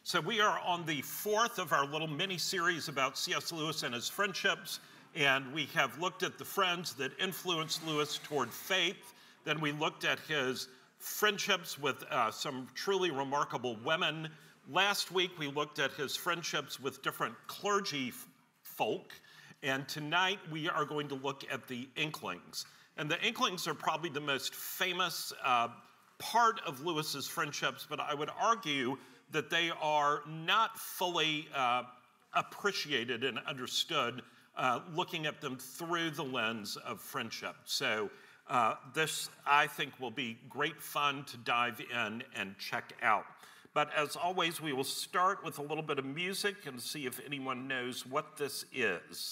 So we are on the fourth of our little mini-series about C.S. Lewis and his friendships, and we have looked at the friends that influenced Lewis toward faith. Then we looked at his friendships with some truly remarkable women. Last week we looked at his friendships with different clergy folk, and tonight we are going to look at the Inklings. And the Inklings are probably the most famous part of Lewis's friendships, but I would argue that they are not fully appreciated and understood looking at them through the lens of friendship. So this, I think, will be great fun to dive in and check out. But as always, we will start with a little bit of music and see if anyone knows what this is.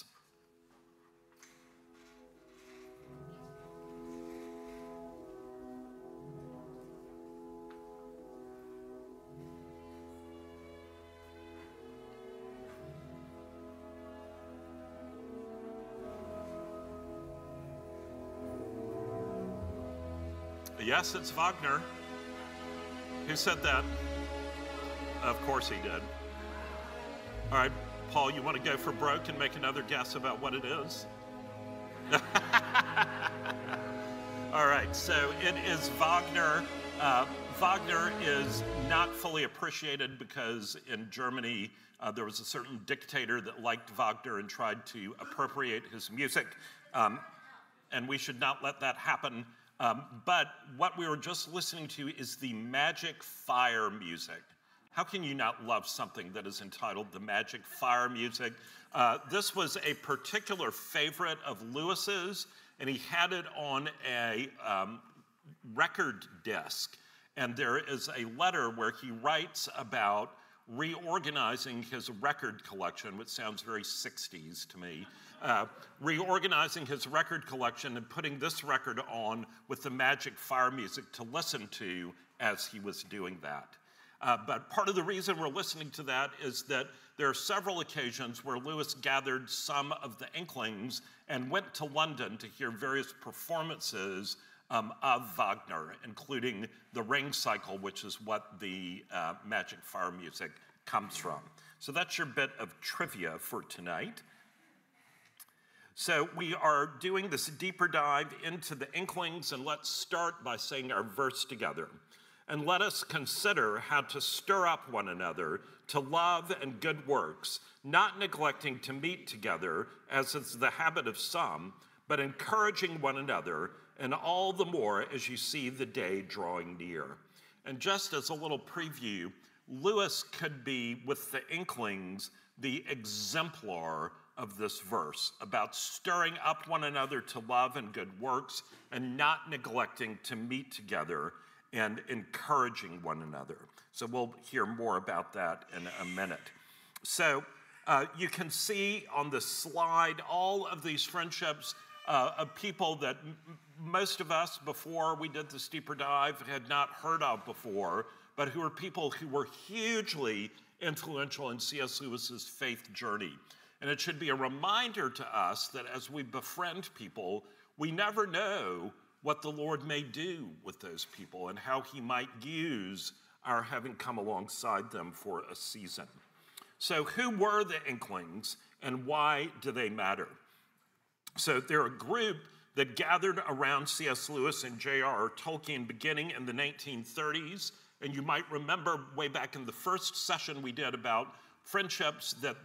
Yes, it's Wagner. Who said that? Of course he did. All right, Paul, you want to go for broke and make another guess about what it is? All right, so it is Wagner. Wagner is not fully appreciated because in Germany there was a certain dictator that liked Wagner and tried to appropriate his music, and we should not let that happen. But what we were just listening to is the Magic Fire music. How can you not love something that is entitled the Magic Fire music? This was a particular favorite of Lewis's, and he had it on a record disc. And there is a letter where he writes about reorganizing his record collection, which sounds very 60s to me, reorganizing his record collection and putting this record on with the Magic Fire music to listen to as he was doing that. But part of the reason we're listening to that is that there are several occasions where Lewis gathered some of the Inklings and went to London to hear various performances of Wagner, including the Ring Cycle, which is what the Magic Fire music comes from. So that's your bit of trivia for tonight. So we are doing this deeper dive into the Inklings, and let's start by saying our verse together. And let us consider how to stir up one another to love and good works, not neglecting to meet together, as is the habit of some, but encouraging one another, and all the more as you see the day drawing near. And just as a little preview, Lewis could be, with the Inklings, the exemplar of this verse about stirring up one another to love and good works and not neglecting to meet together and encouraging one another. So we'll hear more about that in a minute. So you can see on the slide all of these friendships of people that most of us, before we did this deeper dive, had not heard of before, but who are people who were hugely influential in C.S. Lewis's faith journey. And it should be a reminder to us that as we befriend people, we never know what the Lord may do with those people and how he might use our having come alongside them for a season. So who were the Inklings and why do they matter? So they're a group that gathered around C.S. Lewis and J.R.R. Tolkien beginning in the 1930s. And you might remember way back in the first session we did about friendships that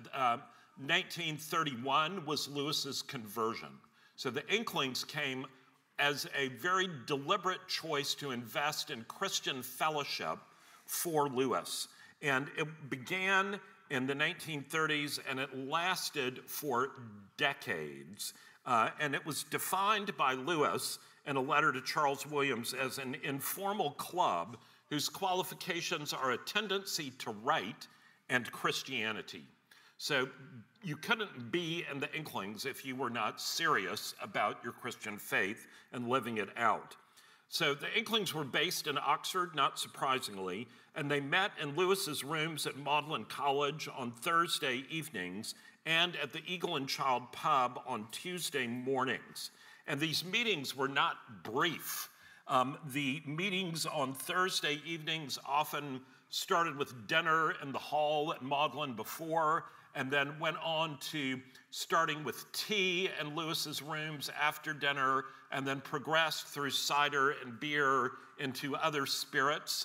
1931 was Lewis's conversion. So the Inklings came as a very deliberate choice to invest in Christian fellowship for Lewis. And it began in the 1930s and it lasted for decades. And it was defined by Lewis in a letter to Charles Williams as an informal club whose qualifications are a tendency to write and Christianity. So you couldn't be in the Inklings if you were not serious about your Christian faith and living it out. So the Inklings were based in Oxford, not surprisingly, and they met in Lewis's rooms at Magdalen College on Thursday evenings and at the Eagle and Child pub on Tuesday mornings. And these meetings were not brief. The meetings on Thursday evenings often started with dinner in the hall at Magdalen before, and then went on to starting with tea in Lewis's rooms after dinner, and then progressed through cider and beer into other spirits,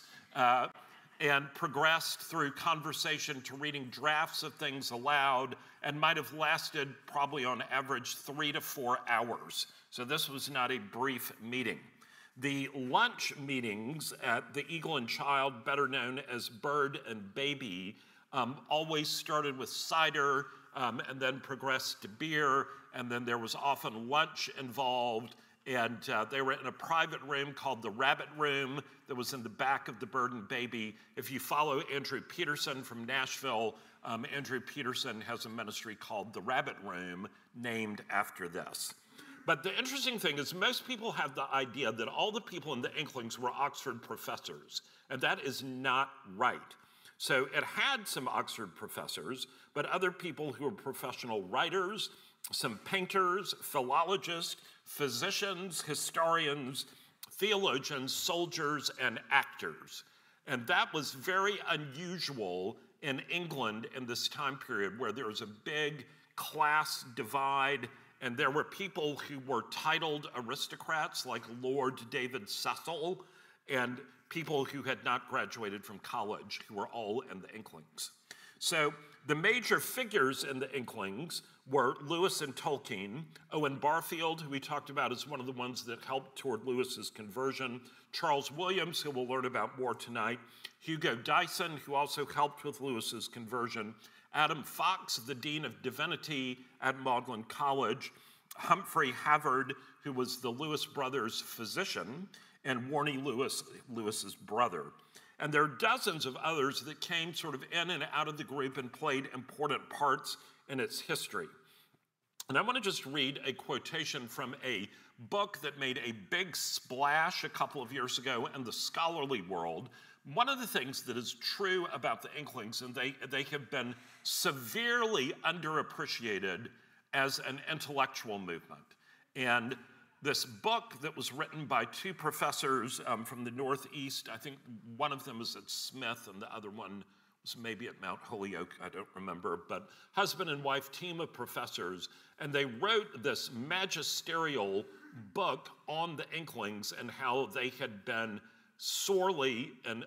and progressed through conversation to reading drafts of things aloud, and might have lasted probably on average 3 to 4 hours. So this was not a brief meeting. The lunch meetings at the Eagle and Child, better known as Bird and Baby, always started with cider and then progressed to beer, and then there was often lunch involved, and they were in a private room called the Rabbit Room that was in the back of the Bird and Baby. If you follow Andrew Peterson from Nashville, Andrew Peterson has a ministry called the Rabbit Room named after this. But the interesting thing is most people have the idea that all the people in the Inklings were Oxford professors, and that is not right. So it had some Oxford professors, but other people who were professional writers, some painters, philologists, physicians, historians, theologians, soldiers, and actors. And that was very unusual in England in this time period where there was a big class divide, and there were people who were titled aristocrats like Lord David Cecil, and people who had not graduated from college who were all in the Inklings. So the major figures in the Inklings were Lewis and Tolkien, Owen Barfield, who we talked about as one of the ones that helped toward Lewis's conversion, Charles Williams, who we'll learn about more tonight, Hugo Dyson, who also helped with Lewis's conversion, Adam Fox, the Dean of Divinity at Magdalen College, Humphrey Havard, who was the Lewis brothers' physician, and Warnie Lewis, Lewis's brother. And there are dozens of others that came sort of in and out of the group and played important parts in its history. And I want to just read a quotation from a book that made a big splash a couple of years ago in the scholarly world. One of the things that is true about the Inklings, and they have been severely underappreciated as an intellectual movement. And this book that was written by two professors from the Northeast, I think one of them is at Smith and the other one was maybe at Mount Holyoke, I don't remember, but husband and wife team of professors, and they wrote this magisterial book on the Inklings and how they had been sorely and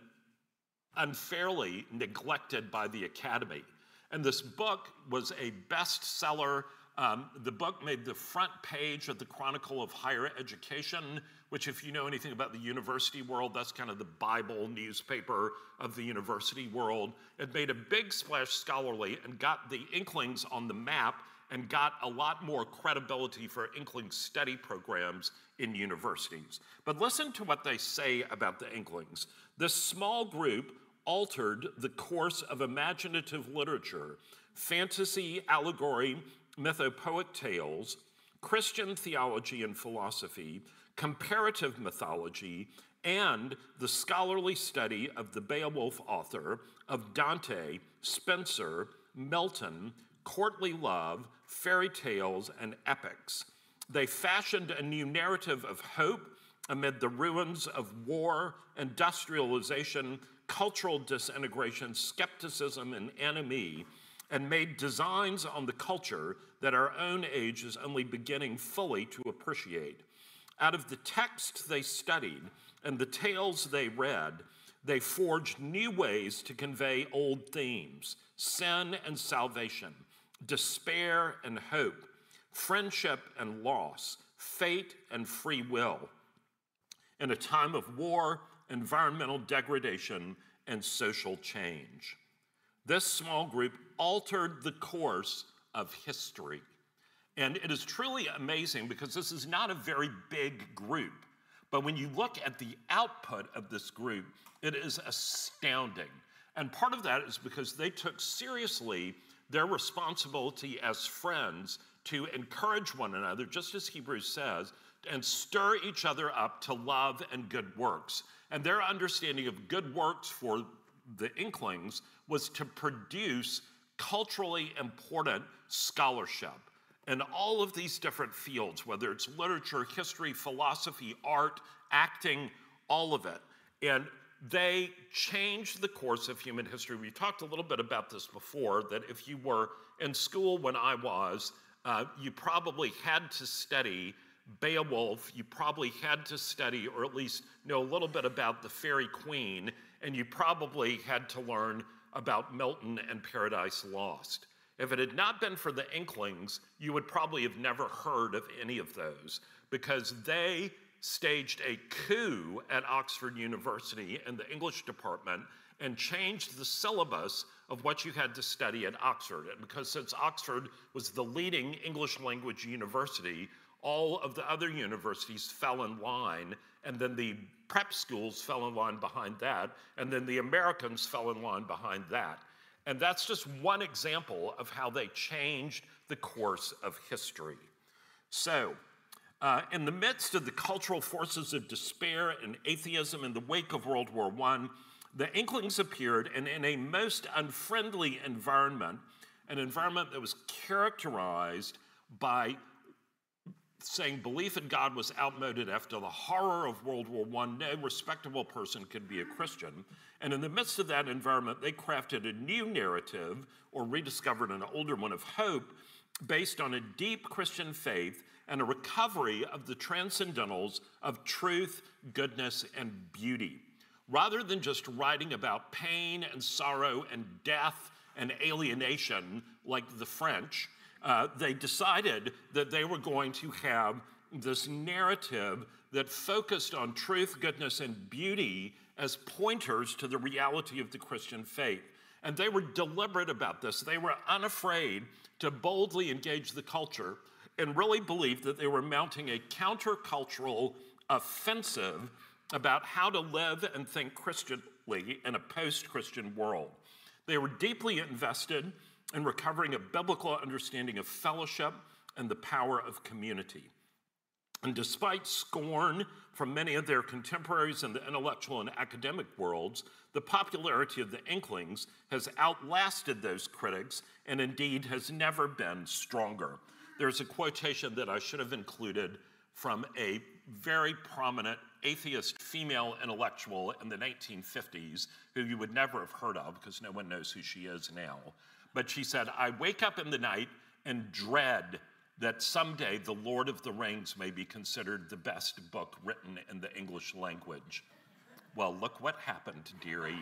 unfairly neglected by the Academy. And this book was a bestseller. The book made the front page of the Chronicle of Higher Education, which if you know anything about the university world, that's kind of the Bible newspaper of the university world. It made a big splash scholarly and got the Inklings on the map and got a lot more credibility for Inkling study programs in universities. But listen to what they say about the Inklings. This small group altered the course of imaginative literature, fantasy, allegory, mythopoeic tales, Christian theology and philosophy, comparative mythology, and the scholarly study of the Beowulf author, of Dante, Spenser, Milton, courtly love, fairy tales, and epics. They fashioned a new narrative of hope amid the ruins of war, industrialization, cultural disintegration, skepticism, and anomie, and made designs on the culture that our own age is only beginning fully to appreciate. Out of the text they studied and the tales they read, they forged new ways to convey old themes: sin and salvation, despair and hope, friendship and loss, fate and free will, in a time of war, environmental degradation, and social change. This small group altered the course of history. And it is truly amazing because this is not a very big group. But when you look at the output of this group, it is astounding. And part of that is because they took seriously their responsibility as friends to encourage one another, just as Hebrews says, and stir each other up to love and good works. And their understanding of good works for the Inklings was to produce culturally important scholarship in all of these different fields, whether it's literature, history, philosophy, art, acting, all of it. And they changed the course of human history. We talked a little bit about this before, that if you were in school when I was, you probably had to study Beowulf, you probably had to study, or at least know a little bit about the Fairy Queen, and you probably had to learn about Milton and Paradise Lost. If it had not been for the Inklings, you would probably have never heard of any of those, because they staged a coup at Oxford University in the English department and changed the syllabus of what you had to study at Oxford. And because since Oxford was the leading English language university, all of the other universities fell in line, and then the prep schools fell in line behind that, and then the Americans fell in line behind that. And that's just one example of how they changed the course of history. So, in the midst of the cultural forces of despair and atheism in the wake of World War I, the Inklings appeared, and in a most unfriendly environment, an environment that was characterized by saying belief in God was outmoded after the horror of World War I. No respectable person could be a Christian. And in the midst of that environment, they crafted a new narrative, or rediscovered an older one, of hope based on a deep Christian faith and a recovery of the transcendentals of truth, goodness, and beauty. Rather than just writing about pain and sorrow and death and alienation like the French, they decided that they were going to have this narrative that focused on truth, goodness, and beauty as pointers to the reality of the Christian faith. And they were deliberate about this. They were unafraid to boldly engage the culture and really believed that they were mounting a countercultural offensive about how to live and think Christianly in a post-Christian world. They were deeply invested in recovering a biblical understanding of fellowship and the power of community. And despite scorn from many of their contemporaries in the intellectual and academic worlds, the popularity of the Inklings has outlasted those critics and indeed has never been stronger. There's a quotation that I should have included from a very prominent atheist female intellectual in the 1950s who you would never have heard of because no one knows who she is now. But she said, "I wake up in the night and dread that someday The Lord of the Rings may be considered the best book written in the English language." Well, look what happened, dearie.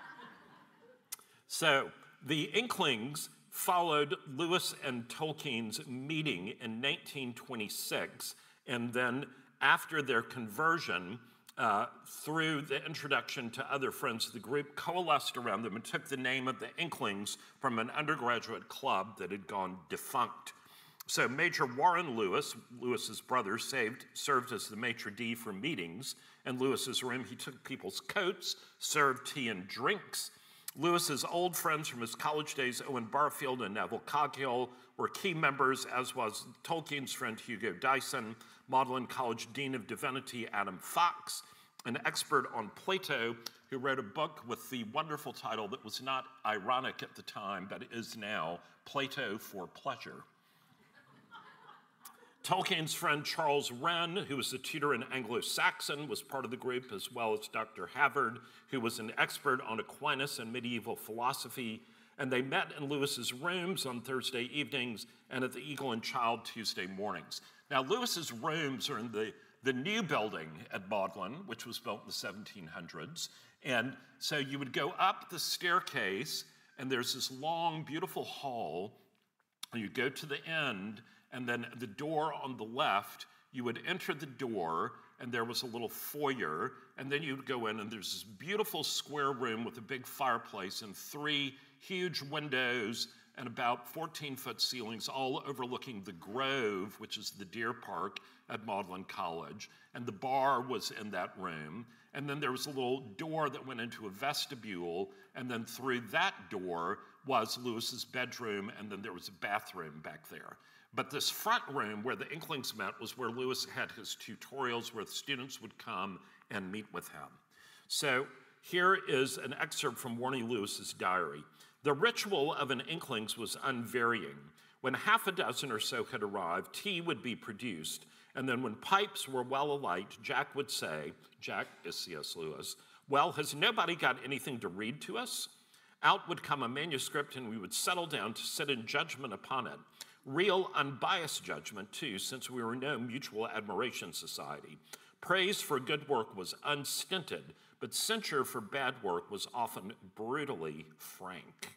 So the Inklings followed Lewis and Tolkien's meeting in 1926, and then after their conversion, through the introduction to other friends of the group, coalesced around them and took the name of the Inklings from an undergraduate club that had gone defunct. So Major Warren Lewis, Lewis's brother, served as the maitre d' for meetings. In Lewis's room, he took people's coats, served tea and drinks. Lewis's old friends from his college days, Owen Barfield and Neville Coghill, were key members, as was Tolkien's friend Hugo Dyson, Magdalen College Dean of Divinity Adam Fox, an expert on Plato who wrote a book with the wonderful title that was not ironic at the time, but is now, Plato for Pleasure. Tolkien's friend Charles Wren, who was a tutor in Anglo-Saxon, was part of the group, as well as Dr. Havard, who was an expert on Aquinas and medieval philosophy. And they met in Lewis's rooms on Thursday evenings and at the Eagle and Child Tuesday mornings. Now, Lewis's rooms are in the new building at Magdalen, which was built in the 1700s. And so you would go up the staircase, and there's this long, beautiful hall, and you go to the end, and then the door on the left, you would enter the door, and there was a little foyer, and then you would go in, and there's this beautiful square room with a big fireplace and 3 huge windows and about 14-foot ceilings, all overlooking the Grove, which is the deer park at Magdalen College. And the bar was in that room. And then there was a little door that went into a vestibule, and then through that door was Lewis's bedroom, and then there was a bathroom back there. But this front room where the Inklings met was where Lewis had his tutorials, where the students would come and meet with him. So here is an excerpt from Warnie Lewis's diary. The ritual of an Inklings was unvarying. When half a dozen or so had arrived, tea would be produced, and then when pipes were well alight, Jack would say, Jack is C.S. Lewis, Well, has nobody got anything to read to us? Out would come a manuscript, and we would settle down to sit in judgment upon it. Real, unbiased judgment, too, since we were no mutual admiration society. Praise for good work was unstinted, but censure for bad work was often brutally frank.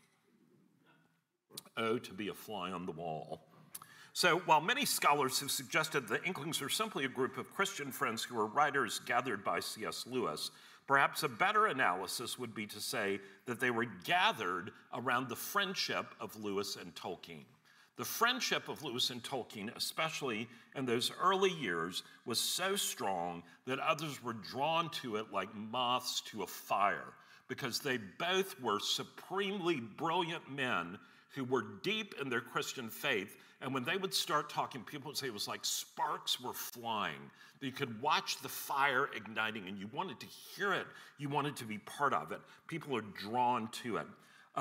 Oh, to be a fly on the wall. So while many scholars have suggested the Inklings are simply a group of Christian friends who were writers gathered by C.S. Lewis, perhaps a better analysis would be to say that they were gathered around the friendship of Lewis and Tolkien. The friendship of Lewis and Tolkien, especially in those early years, was so strong that others were drawn to it like moths to a fire, because they both were supremely brilliant men who were deep in their Christian faith. And when they would start talking, people would say it was like sparks were flying. You could watch the fire igniting, and you wanted to hear it. You wanted to be part of it. People are drawn to it.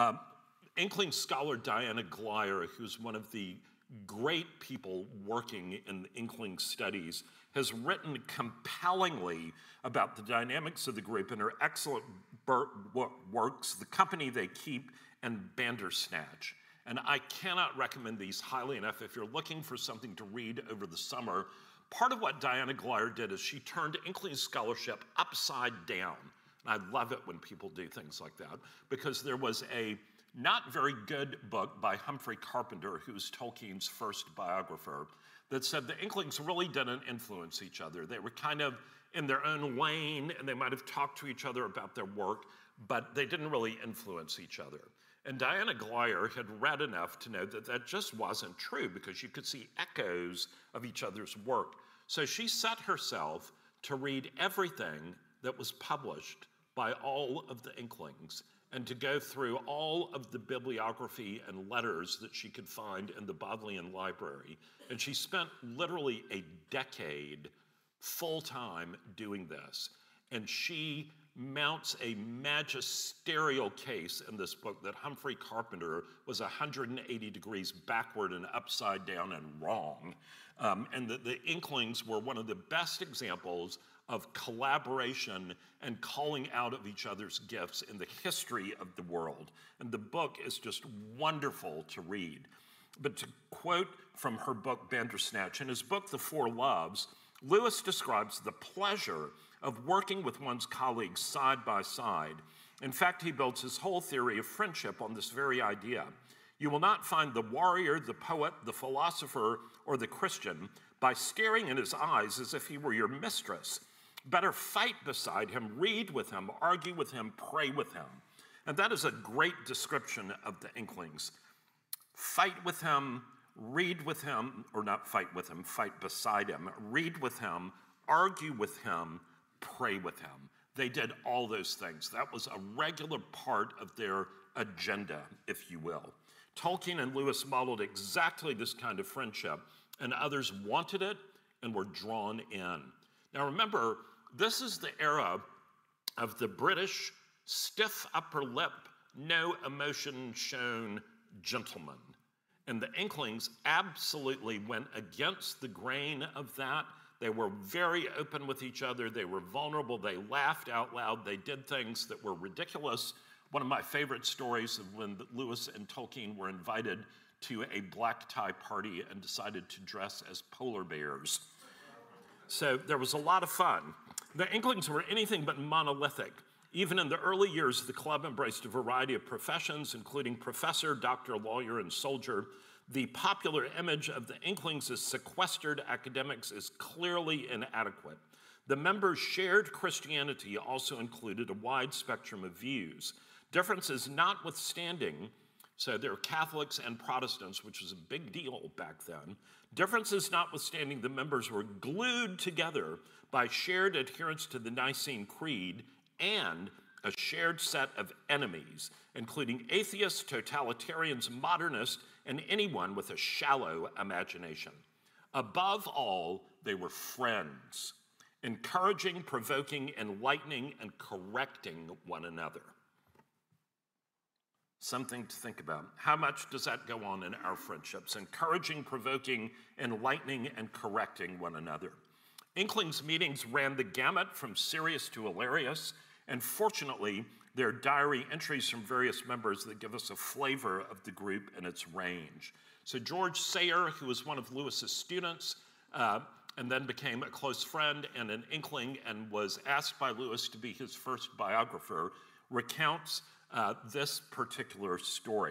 Inkling scholar Diana Glyer, who's one of the great people working in the Inkling studies, has written compellingly about the dynamics of the group in her excellent works, The Company They Keep and Bandersnatch. And I cannot recommend these highly enough. If you're looking for something to read over the summer, part of what Diana Glyer did is she turned Inkling scholarship upside down. And I love it when people do things like that, because there was a not very good book by Humphrey Carpenter, who's Tolkien's first biographer, that said the Inklings really didn't influence each other. They were kind of in their own lane, and they might have talked to each other about their work, but they didn't really influence each other. And Diana Glyer had read enough to know that that just wasn't true, because you could see echoes of each other's work. So she set herself to read everything that was published by all of the Inklings, and to go through all of the bibliography and letters that she could find in the Bodleian Library. And she spent literally a decade full-time doing this. And she mounts a magisterial case in this book that Humphrey Carpenter was 180 degrees backward and upside down and wrong. And that the Inklings were one of the best examples of collaboration and calling out of each other's gifts in the history of the world. And the book is just wonderful to read. But to quote from her book, Bandersnatch, in his book, The Four Loves, Lewis describes the pleasure of working with one's colleagues side by side. In fact, he builds his whole theory of friendship on this very idea. You will not find the warrior, the poet, the philosopher, or the Christian by staring in his eyes as if he were your mistress. Better fight beside him, read with him, argue with him, pray with him. And that is a great description of the Inklings. Fight with him, read with him, or not fight with him, fight beside him, read with him, argue with him, pray with him. They did all those things. That was a regular part of their agenda, if you will. Tolkien and Lewis modeled exactly this kind of friendship, and others wanted it and were drawn in. Now remember, this is the era of the British stiff upper lip, no emotion shown gentleman. And the Inklings absolutely went against the grain of that. They were very open with each other. They were vulnerable. They laughed out loud. They did things that were ridiculous. One of my favorite stories of when Lewis and Tolkien were invited to a black tie party and decided to dress as polar bears. So there was a lot of fun. The Inklings were anything but monolithic. Even in the early years, the club embraced a variety of professions, including professor, doctor, lawyer, and soldier. The popular image of the Inklings as sequestered academics is clearly inadequate. The members' shared Christianity also included a wide spectrum of views. Differences notwithstanding, so there were Catholics and Protestants, which was a big deal back then. Differences notwithstanding, the members were glued together by shared adherence to the Nicene Creed and a shared set of enemies, including atheists, totalitarians, modernists, and anyone with a shallow imagination. Above all, they were friends, encouraging, provoking, enlightening, and correcting one another. Something to think about. How much does that go on in our friendships? Encouraging, provoking, enlightening, and correcting one another. Inklings meetings ran the gamut from serious to hilarious. and fortunately, there are diary entries from various members that give us a flavor of the group and its range. So George Sayer, who was one of Lewis's students, and then became a close friend and an inkling and was asked by Lewis to be his first biographer, recounts this particular story.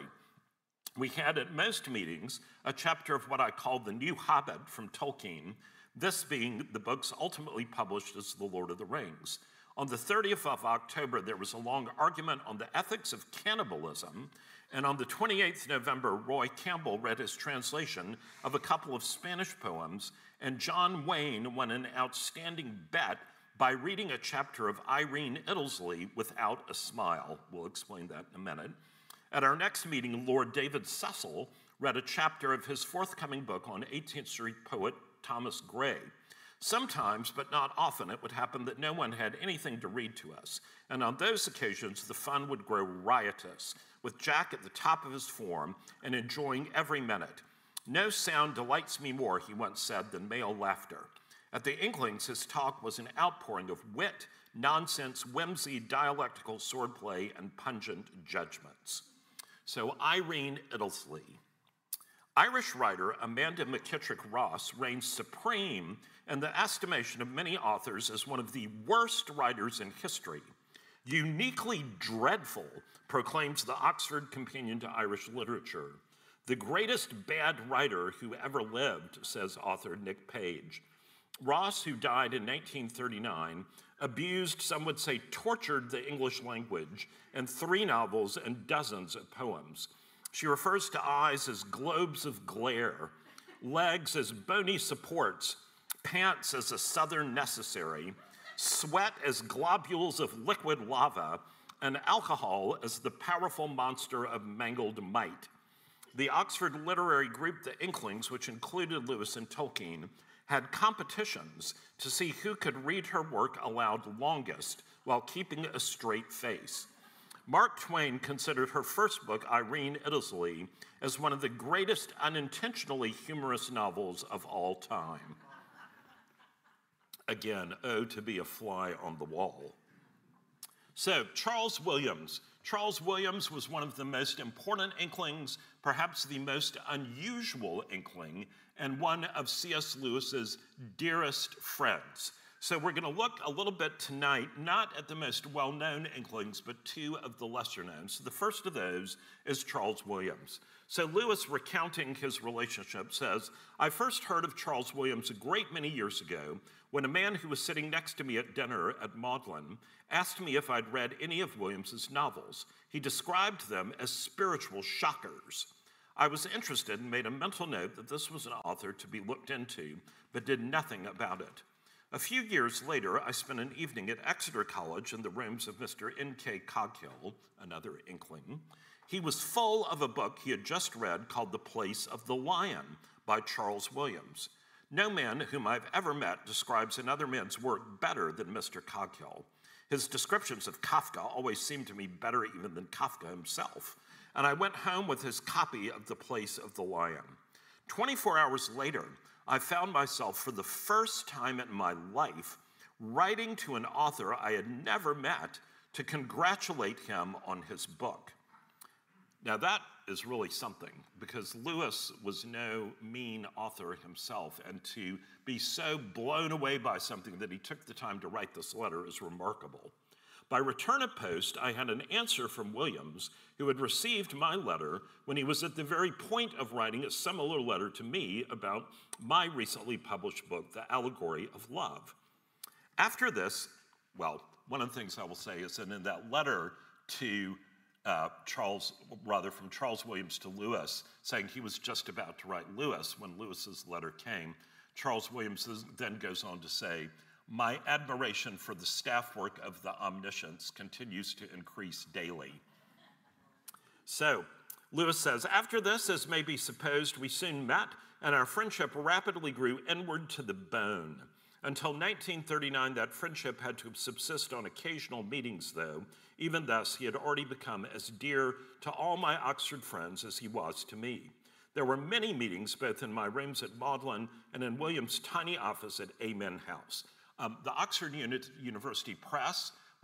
We had at most meetings a chapter of what I call the New Hobbit from Tolkien, this being the books ultimately published as The Lord of the Rings. On the 30th of October, there was a long argument on the ethics of cannibalism, and on the 28th November, Roy Campbell read his translation of a couple of Spanish poems, and John Wayne won an outstanding bet by reading a chapter of Irene Iddesleigh without a smile. We'll explain that in a minute. At our next meeting, Lord David Cecil read a chapter of his forthcoming book on 18th century poet Thomas Gray. Sometimes, but not often, it would happen that no one had anything to read to us, and on those occasions the fun would grow riotous, with Jack at the top of his form and enjoying every minute. "No sound delights me more," he once said, "than male laughter." At the Inklings, his talk was an outpouring of wit, nonsense, whimsy, dialectical swordplay, and pungent judgments. So Irene Iddesleigh. Irish writer Amanda McKittrick Ross reigns supreme in the estimation of many authors as one of the worst writers in history. Uniquely dreadful, proclaims the Oxford Companion to Irish Literature. The greatest bad writer who ever lived, says author Nick Page. Ross, who died in 1939, abused, some would say tortured, the English language in 3 novels and dozens of poems. She refers to eyes as globes of glare, legs as bony supports, pants as a southern necessary, sweat as globules of liquid lava, and alcohol as the powerful monster of mangled might. The Oxford literary group, the Inklings, which included Lewis and Tolkien, had competitions to see who could read her work aloud longest while keeping a straight face. Mark Twain considered her first book, Irene Iddesleigh, as one of the greatest unintentionally humorous novels of all time. Again, oh, to be a fly on the wall. So, Charles Williams. Charles Williams was one of the most important Inklings, perhaps the most unusual Inkling, and one of C.S. Lewis's dearest friends. So we're going to look a little bit tonight, not at the most well-known Inklings, but 2 of the lesser known. So the first of those is Charles Williams. So Lewis, recounting his relationship, says, "I first heard of Charles Williams a great many years ago when a man who was sitting next to me at dinner at Magdalen asked me if I'd read any of Williams's novels. He described them as spiritual shockers. I was interested and made a mental note that this was an author to be looked into, but did nothing about it. A few years later, I spent an evening at Exeter College in the rooms of Mr. N.K. Coghill, another Inkling. He was full of a book he had just read called The Place of the Lion by Charles Williams. No man whom I've ever met describes another man's work better than Mr. Coghill. His descriptions of Kafka always seemed to me better even than Kafka himself, and I went home with his copy of The Place of the Lion. 24 hours later, I found myself for the first time in my life writing to an author I had never met to congratulate him on his book." Now that is really something, because Lewis was no mean author himself, and to be so blown away by something that he took the time to write this letter is remarkable. By return of post, I had an answer from Williams, who had received my letter when he was at the very point of writing a similar letter to me about my recently published book, The Allegory of Love. After this, well, one of the things I will say is that in that letter to from Charles Williams to Lewis, saying he was just about to write Lewis when Lewis's letter came, Charles Williams then goes on to say, "My admiration for the staff work of the Omniscience continues to increase daily." So, Lewis says, "After this, as may be supposed, we soon met, and our friendship rapidly grew inward to the bone. Until 1939, that friendship had to subsist on occasional meetings, though. Even thus, he had already become as dear to all my Oxford friends as he was to me. There were many meetings, both in my rooms at Magdalen and in William's tiny office at Amen House." The Oxford University Press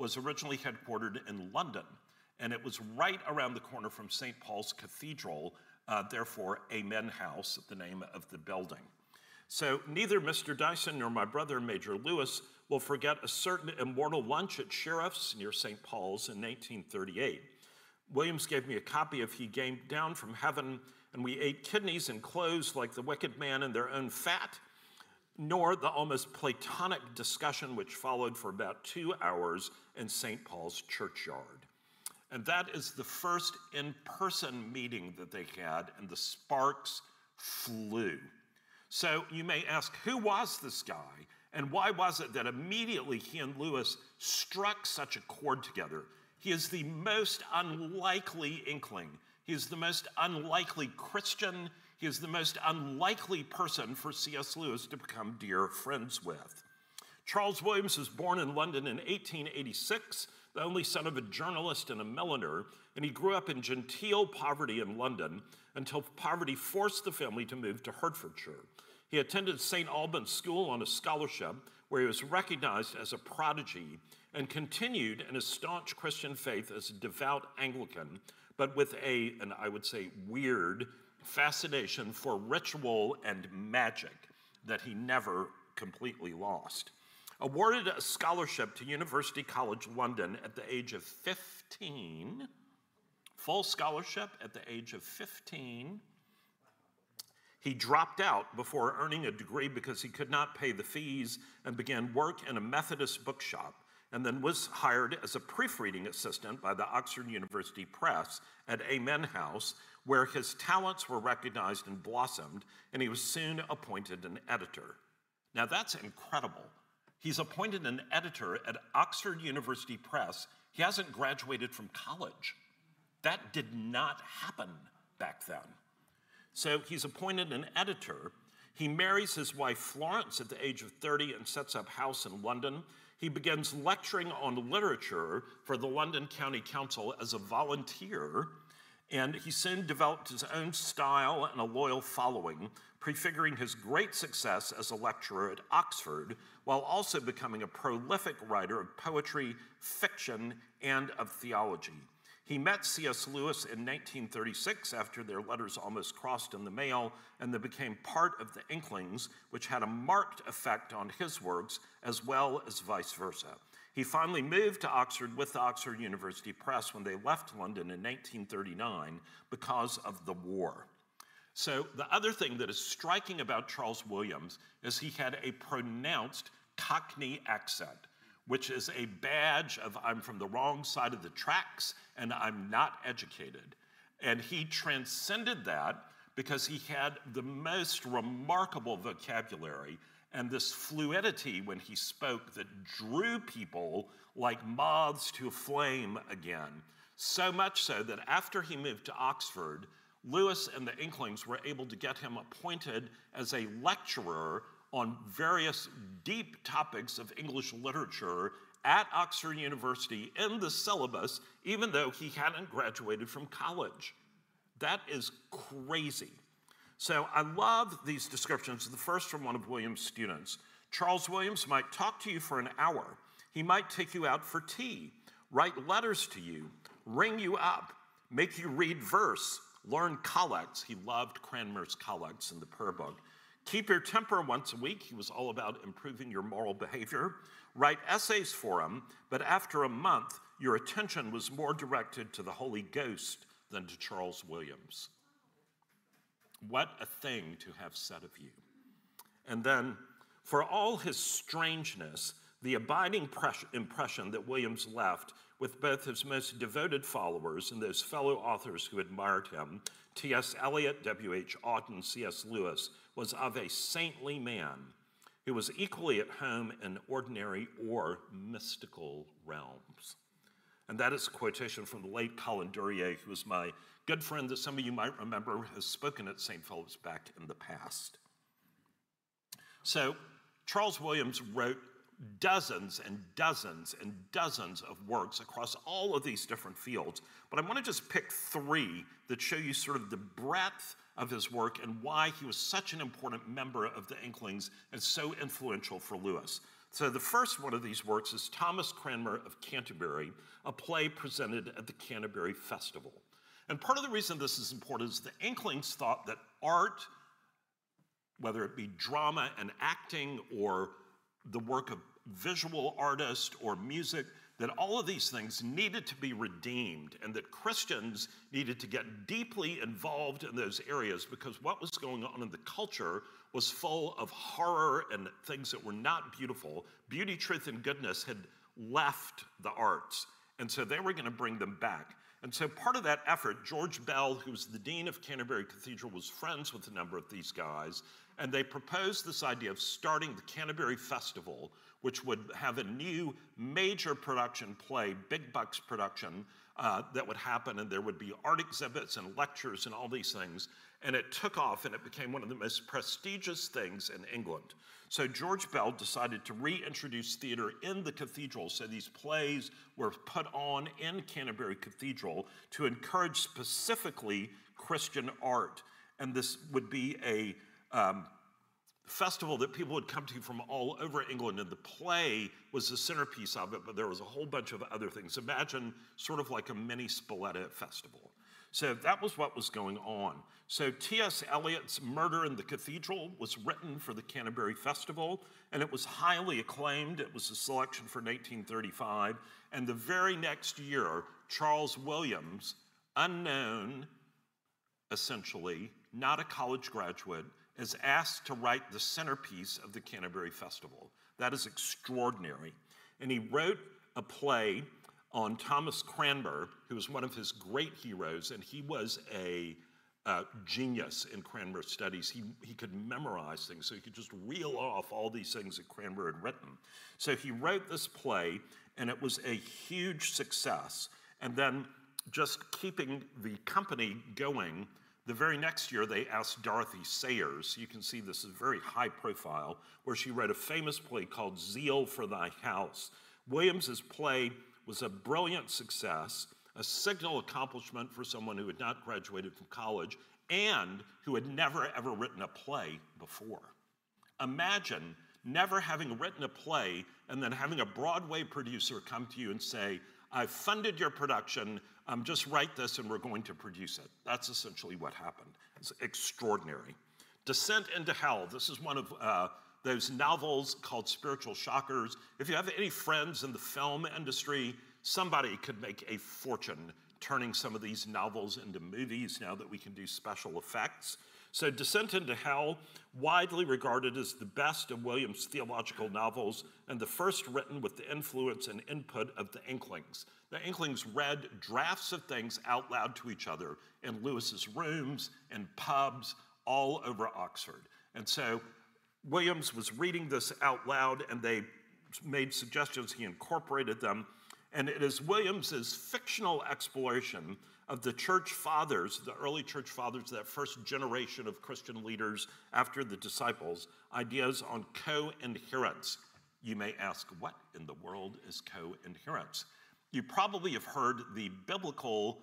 was originally headquartered in London, and it was right around the corner from St. Paul's Cathedral, therefore Amen House, the name of the building. So neither Mr. Dyson nor my brother, Major Lewis, will forget a certain immortal lunch at Sheriff's near St. Paul's in 1938. Williams gave me a copy of He Came Down from Heaven, and we ate kidneys and clothes like the wicked man in their own fat, nor the almost Platonic discussion which followed for about 2 hours in St. Paul's churchyard. And that is the first in-person meeting that they had, and the sparks flew. So you may ask, who was this guy? And why was it that immediately he and Lewis struck such a chord together? He is the most unlikely inkling. He is the most unlikely Christian. He is the most unlikely person for C.S. Lewis to become dear friends with. Charles Williams was born in London in 1886, the only son of a journalist and a milliner, and he grew up in genteel poverty in London until poverty forced the family to move to Hertfordshire. He attended St. Albans School on a scholarship where he was recognized as a prodigy and continued in his staunch Christian faith as a devout Anglican, but with and I would say weird, fascination for ritual and magic that he never completely lost. Awarded a scholarship to University College London at the age of 15, full scholarship at the age of 15, he dropped out before earning a degree because he could not pay the fees and began work in a Methodist bookshop, and then was hired as a proofreading assistant by the Oxford University Press at Amen House, where his talents were recognized and blossomed, and he was soon appointed an editor. Now that's incredible. He's appointed an editor at Oxford University Press. He hasn't graduated from college. That did not happen back then. So he's appointed an editor. He marries his wife Florence at the age of 30 and sets up house in London. He begins lecturing on literature for the London County Council as a volunteer, and he soon developed his own style and a loyal following, prefiguring his great success as a lecturer at Oxford, while also becoming a prolific writer of poetry, fiction, and of theology. He met C.S. Lewis in 1936 after their letters almost crossed in the mail, and they became part of the Inklings, which had a marked effect on his works as well as vice versa. He finally moved to Oxford with the Oxford University Press when they left London in 1939 because of the war. So the other thing that is striking about Charles Williams is he had a pronounced Cockney accent, which is a badge of I'm from the wrong side of the tracks and I'm not educated. And he transcended that because he had the most remarkable vocabulary and this fluidity when he spoke that drew people like moths to a flame again. So much so that after he moved to Oxford, Lewis and the Inklings were able to get him appointed as a lecturer on various deep topics of English literature at Oxford University in the syllabus, even though he hadn't graduated from college. That is crazy. So I love these descriptions. The first from one of Williams' students. Charles Williams might talk to you for an hour. He might take you out for tea, write letters to you, ring you up, make you read verse, learn collects. He loved Cranmer's collects in the prayer book. Keep your temper once a week. He was all about improving your moral behavior. Write essays for him, but after a month, your attention was more directed to the Holy Ghost than to Charles Williams. What a thing to have said of you. And then, for all his strangeness, the abiding impression that Williams left with both his most devoted followers and those fellow authors who admired him, T.S. Eliot, W.H. Auden, C.S. Lewis, was of a saintly man who was equally at home in ordinary or mystical realms. And that is a quotation from the late Colin Duryea, who was my good friend that some of you might remember has spoken at St. Philip's back in the past. So Charles Williams wrote dozens and dozens and dozens of works across all of these different fields, but I want to just pick three that show you sort of the breadth of his work and why he was such an important member of the Inklings and so influential for Lewis. So the first one of these works is Thomas Cranmer of Canterbury, a play presented at the Canterbury Festival. And part of the reason this is important is the Inklings thought that art, whether it be drama and acting or the work of visual artists or music, that all of these things needed to be redeemed and that Christians needed to get deeply involved in those areas because what was going on in the culture was full of horror and things that were not beautiful. Beauty, truth, and goodness had left the arts, and so they were going to bring them back. And so part of that effort, George Bell, who's the dean of Canterbury Cathedral, was friends with a number of these guys, and they proposed this idea of starting the Canterbury Festival, which would have a new major production play, big bucks production, that would happen, and there would be art exhibits and lectures and all these things. And it took off, and it became one of the most prestigious things in England. So George Bell decided to reintroduce theater in the cathedral. So these plays were put on in Canterbury Cathedral to encourage specifically Christian art. And this would be a festival that people would come to from all over England, and the play was the centerpiece of it, but there was a whole bunch of other things. Imagine sort of like a mini Spalletta festival. So that was what was going on. So T.S. Eliot's Murder in the Cathedral was written for the Canterbury Festival, and it was highly acclaimed. It was a selection for 1935, and the very next year, Charles Williams, unknown, essentially, not a college graduate, is asked to write the centerpiece of the Canterbury Festival. That is extraordinary. And he wrote a play on Thomas Cranmer, who was one of his great heroes, and he was a genius in Cranmer studies. He could memorize things, so he could just reel off all these things that Cranmer had written. So he wrote this play, and it was a huge success. And then just keeping the company going, the very next year, they asked Dorothy Sayers, you can see this is very high profile, where she wrote a famous play called Zeal for Thy House. Williams's play was a brilliant success, a signal accomplishment for someone who had not graduated from college and who had never ever written a play before. Imagine never having written a play and then having a Broadway producer come to you and say, I've funded your production, just write this and we're going to produce it. That's essentially what happened. It's extraordinary. Descent into Hell. This is one of those novels called spiritual shockers. If you have any friends in the film industry, somebody could make a fortune turning some of these novels into movies now that we can do special effects. So Descent into Hell, widely regarded as the best of Williams' theological novels and the first written with the influence and input of the Inklings. The Inklings read drafts of things out loud to each other in Lewis's rooms and pubs all over Oxford. And so Williams was reading this out loud, and they made suggestions. He incorporated them. And it is Williams's fictional exploration of the church fathers, the early church fathers, that first generation of Christian leaders after the disciples, ideas on co-inherence. You may ask, what in the world is co-inherence? You probably have heard the biblical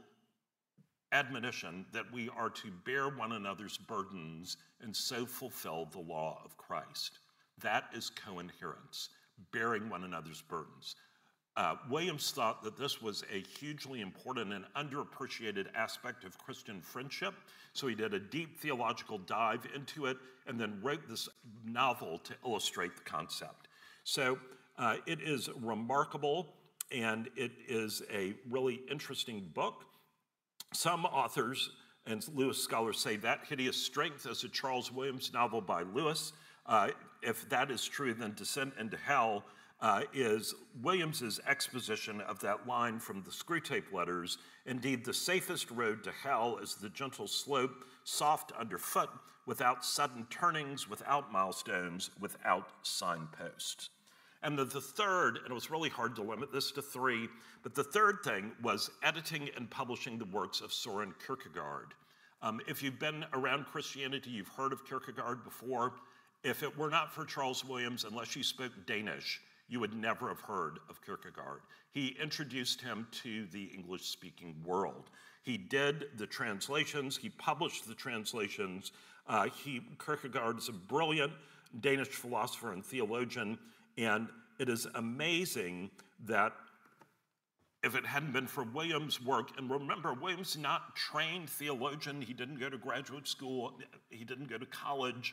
admonition that we are to bear one another's burdens and so fulfill the law of Christ. That is co-inherence, bearing one another's burdens. Williams thought that this was a hugely important and underappreciated aspect of Christian friendship, so he did a deep theological dive into it and then wrote this novel to illustrate the concept. So it is remarkable, and it is a really interesting book. Some authors and Lewis scholars say that Hideous Strength is a Charles Williams novel by Lewis. If that is true, then Descent into Hell is Williams's exposition of that line from the Screwtape Letters. Indeed, the safest road to hell is the gentle slope, soft underfoot, without sudden turnings, without milestones, without signposts. And the third, and it was really hard to limit this to 3, but the third thing was editing and publishing the works of Soren Kierkegaard. If you've been around Christianity, you've heard of Kierkegaard before. If it were not for Charles Williams, unless you spoke Danish, you would never have heard of Kierkegaard. He introduced him to the English-speaking world. He did the translations, he published the translations. Kierkegaard is a brilliant Danish philosopher and theologian. And it is amazing that if it hadn't been for Williams' work, and remember, Williams is not a trained theologian, he didn't go to graduate school, he didn't go to college,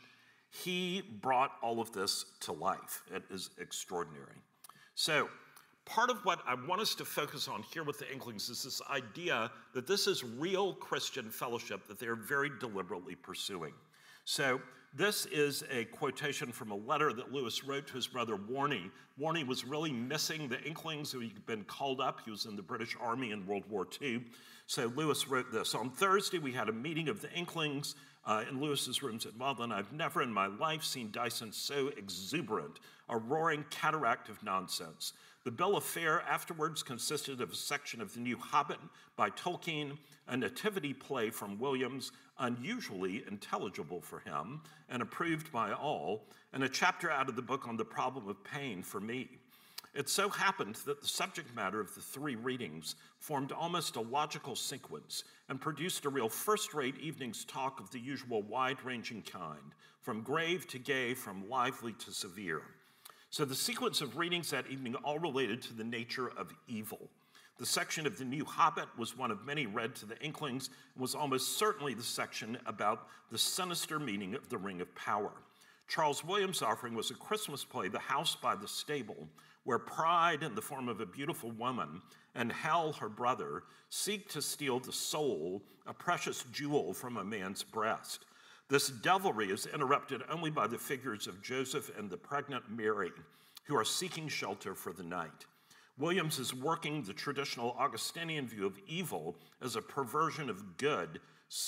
he brought all of this to life. It is extraordinary. So part of what I want us to focus on here with the Inklings is this idea that this is real Christian fellowship that they're very deliberately pursuing. So this is a quotation from a letter that Lewis wrote to his brother Warnie. Warnie was really missing the Inklings who had been called up. He was in the British Army in World War II. So Lewis wrote this: "On Thursday, we had a meeting of the Inklings in Lewis's rooms at Magdalen. I've never in my life seen Dyson so exuberant, a roaring cataract of nonsense. The bill of fare afterwards consisted of a section of The New Hobbit by Tolkien, a nativity play from Williams, unusually intelligible for him and approved by all, and a chapter out of the book on the problem of pain for me. It so happened that the subject matter of the three readings formed almost a logical sequence and produced a real first-rate evening's talk of the usual wide-ranging kind, from grave to gay, from lively to severe. So the sequence of readings that evening all related to the nature of evil. The section of The New Hobbit was one of many read to the Inklings and was almost certainly the section about the sinister meaning of the Ring of Power. Charles Williams' offering was a Christmas play, The House by the Stable, where pride in the form of a beautiful woman and Hell, her brother, seek to steal the soul, a precious jewel, from a man's breast. This devilry is interrupted only by the figures of Joseph and the pregnant Mary, who are seeking shelter for the night. Williams is working the traditional Augustinian view of evil as a perversion of good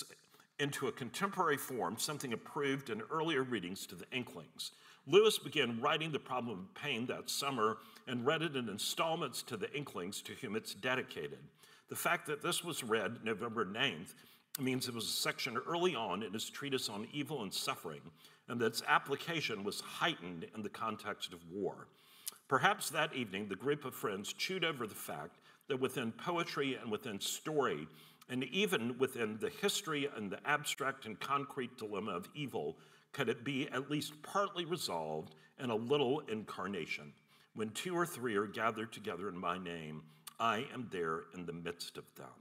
into a contemporary form, something approved in earlier readings to the Inklings. Lewis began writing The Problem of Pain that summer and read it in installments to the Inklings, to whom it's dedicated. The fact that this was read November 9th means it was a section early on in his treatise on evil and suffering, and that its application was heightened in the context of war. Perhaps that evening, the group of friends chewed over the fact that within poetry and within story, and even within the history and the abstract and concrete dilemma of evil, could it be at least partly resolved in a little incarnation. When two or three are gathered together in my name, I am there in the midst of them.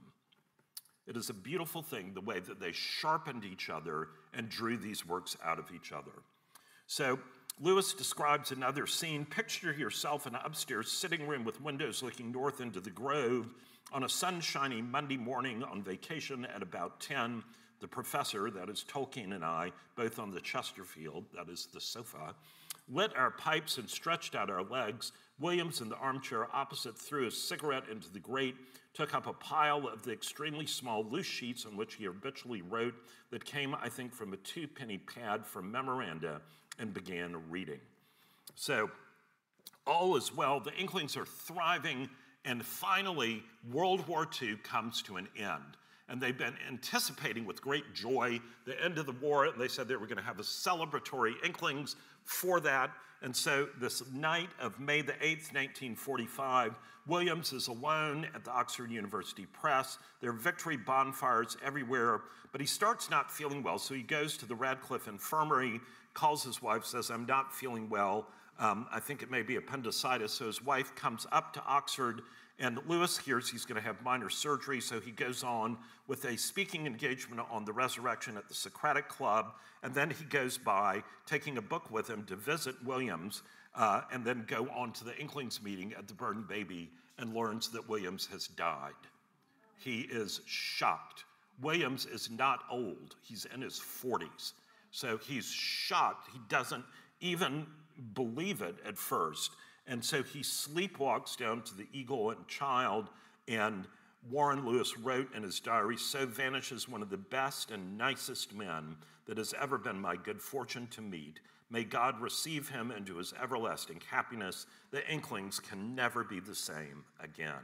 It is a beautiful thing, the way that they sharpened each other and drew these works out of each other. So Lewis describes another scene. Picture yourself in an upstairs sitting room with windows looking north into the grove on a sunshiny Monday morning on vacation at about 10. The professor, that is Tolkien, and I, both on the Chesterfield, that is the sofa, lit our pipes and stretched out our legs. Williams, in the armchair opposite, threw a cigarette into the grate, took up a pile of the extremely small loose sheets on which he habitually wrote that came, I think, from a 2-penny pad from memoranda, and began reading. So all is well. The Inklings are thriving, and finally, World War II comes to an end. And they've been anticipating with great joy the end of the war, and they said they were going to have a celebratory Inklings for that. And so this night of May the 8th, 1945, Williams is alone at the Oxford University Press. There are victory bonfires everywhere, but he starts not feeling well, so he goes to the Radcliffe Infirmary, calls his wife, says, "I'm not feeling well. I think it may be appendicitis." So his wife comes up to Oxford, and Lewis hears he's going to have minor surgery, so he goes on with a speaking engagement on the resurrection at the Socratic Club, and then he goes by, taking a book with him to visit Williams, and then go on to the Inklings meeting at the Burden Baby and learns that Williams has died. He is shocked. Williams is not old. He's in his 40s. So he's shocked. He doesn't even believe it at first. And so he sleepwalks down to the Eagle and Child, and Warren Lewis wrote in his diary, "So vanishes one of the best and nicest men that has ever been my good fortune to meet. May God receive him into his everlasting happiness. The Inklings can never be the same again."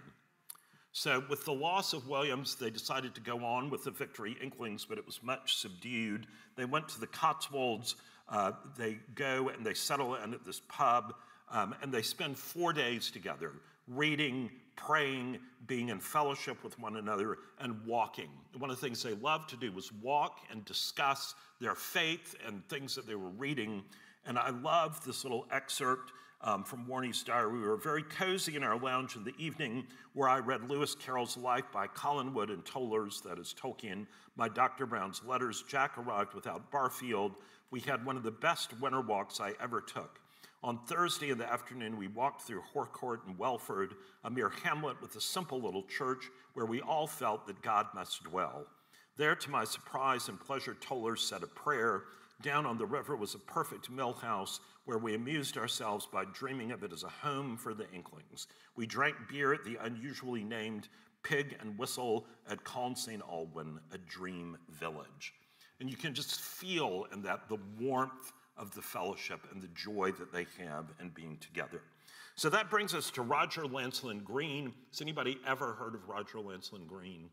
So with the loss of Williams, they decided to go on with the Victory Inklings, but it was much subdued. They went to the Cotswolds. They go and they settle in at this pub, and they spend 4 days together, reading, praying, being in fellowship with one another, and walking. One of the things they loved to do was walk and discuss their faith and things that they were reading. And I love this little excerpt from Warnie's diary. We were very cozy in our lounge in the evening where I read Lewis Carroll's Life by Collingwood and Tollers, that is Tolkien, my Dr. Brown's Letters. Jack arrived without Barfield. We had one of the best winter walks I ever took. On Thursday in the afternoon, we walked through Harcourt and Welford, a mere hamlet with a simple little church where we all felt that God must dwell. There, to my surprise and pleasure, Tollers said a prayer. Down on the river was a perfect mill house where we amused ourselves by dreaming of it as a home for the Inklings. We drank beer at the unusually named Pig and Whistle at Colne St. Alwyn, a dream village. And you can just feel in that the warmth of the fellowship and the joy that they have in being together. So that brings us to Roger Lancelyn Green. Has anybody ever heard of Roger Lancelyn Green?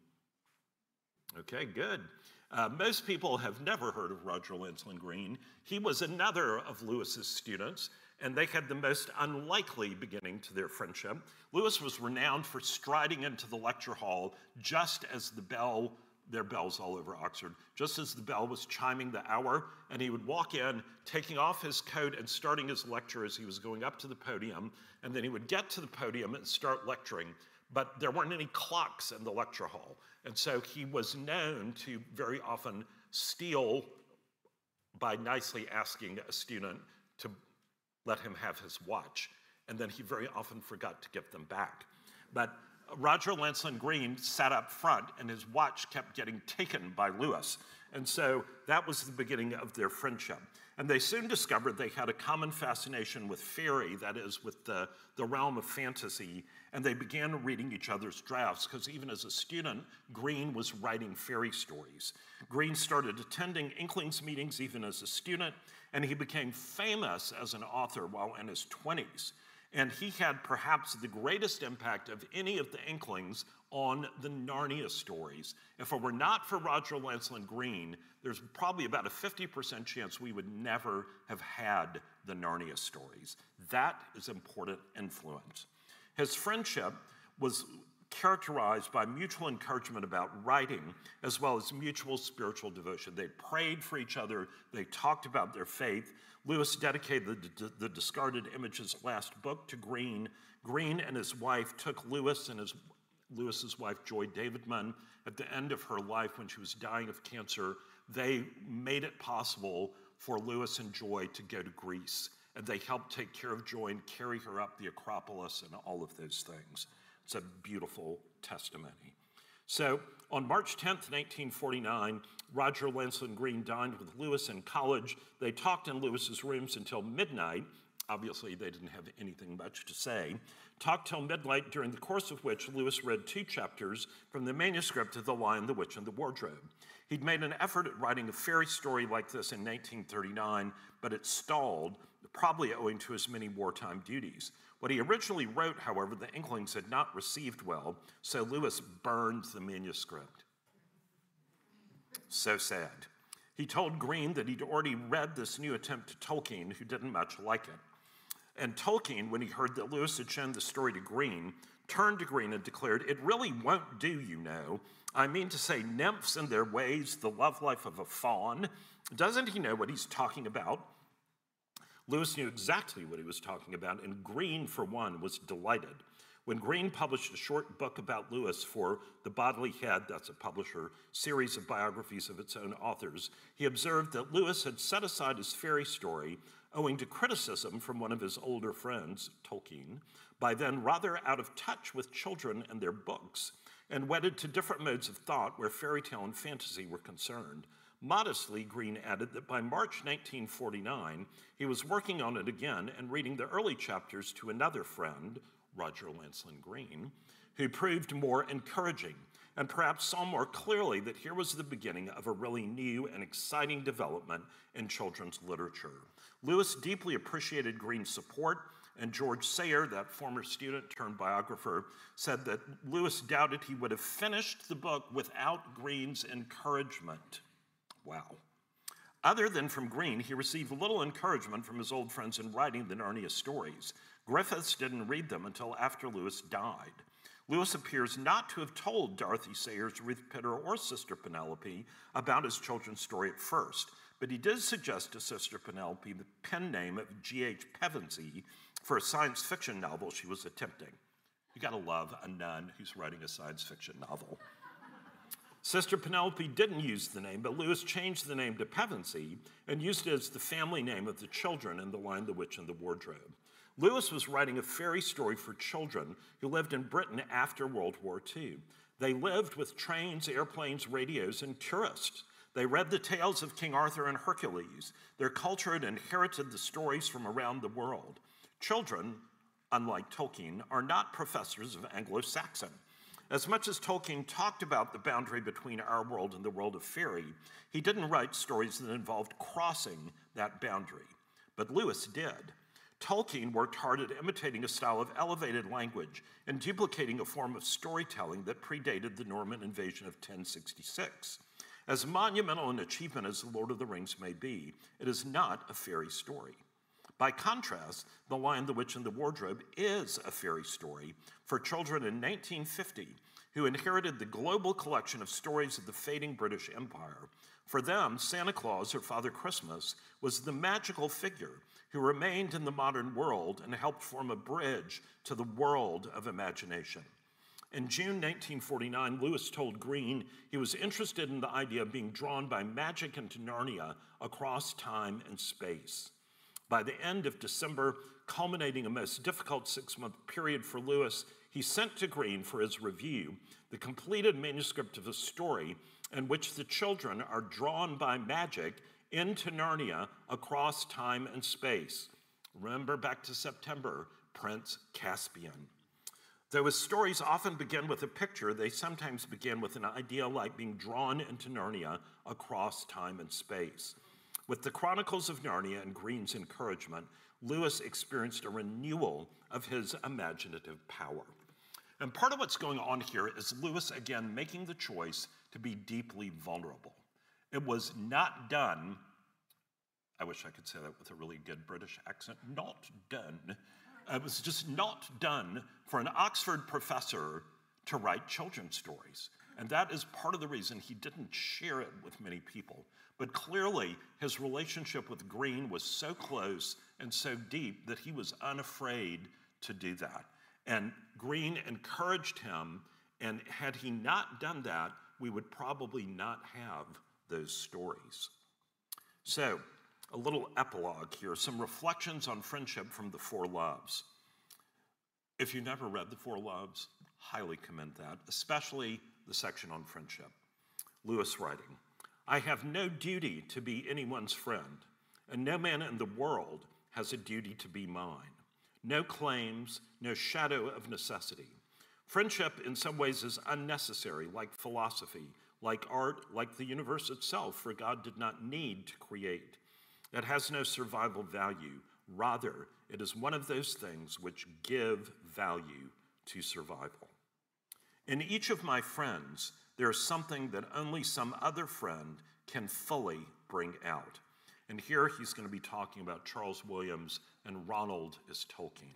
Okay, good. Most people have never heard of Roger Lancelyn Green. He was another of Lewis's students, and they had the most unlikely beginning to their friendship. Lewis was renowned for striding into the lecture hall just as the bell, there are bells all over Oxford, just as the bell was chiming the hour, and he would walk in, taking off his coat and starting his lecture as he was going up to the podium, and then he would get to the podium and start lecturing. But there weren't any clocks in the lecture hall. And so he was known to very often steal by nicely asking a student to let him have his watch. And then he very often forgot to give them back. But Roger Lancelyn Green sat up front and his watch kept getting taken by Lewis. And so that was the beginning of their friendship. And they soon discovered they had a common fascination with fairy, that is, with the realm of fantasy, and they began reading each other's drafts, because even as a student, Green was writing fairy stories. Green started attending Inklings meetings even as a student, and he became famous as an author while in his 20s. And he had perhaps the greatest impact of any of the Inklings on the Narnia stories. If it were not for Roger Lancelyn Green, there's probably about a 50% chance we would never have had the Narnia stories. That is important influence. His friendship was characterized by mutual encouragement about writing, as well as mutual spiritual devotion. They prayed for each other. They talked about their faith. Lewis dedicated the Discarded Images last book to Green. Green and his wife took Lewis and Lewis's wife, Joy Davidman, at the end of her life when she was dying of cancer. They made it possible for Lewis and Joy to go to Greece, and they helped take care of Joy and carry her up the Acropolis and all of those things. It's a beautiful testimony. So on March 10th, 1949, Roger Lancelyn Green dined with Lewis in college. They talked in Lewis's rooms until midnight. Obviously, they didn't have anything much to say. Talked till midnight, during the course of which Lewis read 2 chapters from the manuscript of The Lion, the Witch, and the Wardrobe. He'd made an effort at writing a fairy story like this in 1939, but it stalled, probably owing to his many wartime duties. What he originally wrote, however, the Inklings had not received well, so Lewis burned the manuscript. So sad. He told Green that he'd already read this new attempt to Tolkien, who didn't much like it. And Tolkien, when he heard that Lewis had shown the story to Green, turned to Green and declared, "It really won't do, you know. I mean to say, nymphs and their ways, the love life of a faun. Doesn't he know what he's talking about?" Lewis knew exactly what he was talking about, and Green, for one, was delighted. When Green published a short book about Lewis for The Bodley Head, that's a publisher, series of biographies of its own authors, he observed that Lewis had set aside his fairy story owing to criticism from one of his older friends, Tolkien, by then rather out of touch with children and their books, and wedded to different modes of thought where fairy tale and fantasy were concerned. Modestly, Green added that by March 1949, he was working on it again and reading the early chapters to another friend, Roger Lancelyn Green, who proved more encouraging and perhaps saw more clearly that here was the beginning of a really new and exciting development in children's literature. Lewis deeply appreciated Green's support, and George Sayer, that former student turned biographer, said that Lewis doubted he would have finished the book without Green's encouragement. Wow. Other than from Green, he received little encouragement from his old friends in writing the Narnia stories. Griffiths didn't read them until after Lewis died. Lewis appears not to have told Dorothy Sayers, Ruth Pitter, or Sister Penelope about his children's story at first, but he did suggest to Sister Penelope the pen name of G.H. Pevensey, for a science fiction novel she was attempting. You gotta love a nun who's writing a science fiction novel. Sister Penelope didn't use the name, but Lewis changed the name to Pevensey and used it as the family name of the children in The Lion, the Witch, and the Wardrobe. Lewis was writing a fairy story for children who lived in Britain after World War II. They lived with trains, airplanes, radios, and tourists. They read the tales of King Arthur and Hercules. Their culture had inherited the stories from around the world. Children, unlike Tolkien, are not professors of Anglo-Saxon. As much as Tolkien talked about the boundary between our world and the world of fairy, he didn't write stories that involved crossing that boundary. But Lewis did. Tolkien worked hard at imitating a style of elevated language and duplicating a form of storytelling that predated the Norman invasion of 1066. As monumental an achievement as The Lord of the Rings may be, it is not a fairy story. By contrast, The Lion, the Witch, and the Wardrobe is a fairy story for children in 1950 who inherited the global collection of stories of the fading British Empire. For them, Santa Claus, or Father Christmas, was the magical figure who remained in the modern world and helped form a bridge to the world of imagination. In June 1949, Lewis told Green he was interested in the idea of being drawn by magic into Narnia across time and space. By the end of December, culminating a most difficult 6-month period for Lewis, he sent to Green for his review the completed manuscript of a story in which the children are drawn by magic into Narnia across time and space. Remember back to September, Prince Caspian. Though his stories often begin with a picture, they sometimes begin with an idea like being drawn into Narnia across time and space. With the Chronicles of Narnia and Green's encouragement, Lewis experienced a renewal of his imaginative power. And part of what's going on here is Lewis, again, making the choice to be deeply vulnerable. It was not done, I wish I could say that with a really good British accent, not done. It was just not done for an Oxford professor to write children's stories. And that is part of the reason he didn't share it with many people. But clearly, his relationship with Green was so close and so deep that he was unafraid to do that. And Green encouraged him, and had he not done that, we would probably not have those stories. So, a little epilogue here, some reflections on friendship from the Four Loves. If you've never read the Four Loves, highly commend that, especially the section on friendship. Lewis writing, I have no duty to be anyone's friend, and no man in the world has a duty to be mine. No claims, no shadow of necessity. Friendship in some ways is unnecessary, like philosophy, like art, like the universe itself, for God did not need to create. It has no survival value. Rather, it is one of those things which give value to survival. In each of my friends, there is something that only some other friend can fully bring out. And here he's going to be talking about Charles Williams and Ronald as Tolkien.